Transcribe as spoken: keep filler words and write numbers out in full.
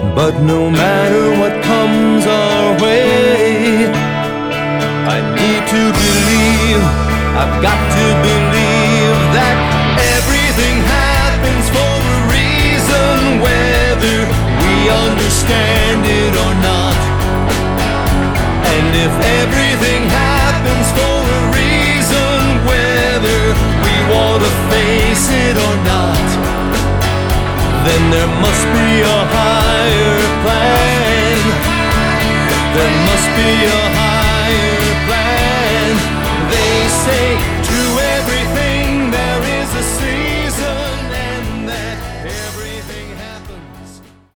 But no matter what comes our way, I need to believe, I've got to believe that everything happens for a reason, whether we understand it or not. And if everything happens for a reason, whether we want to face it or not, then there must be a higher plan. There must be a higher plan. They say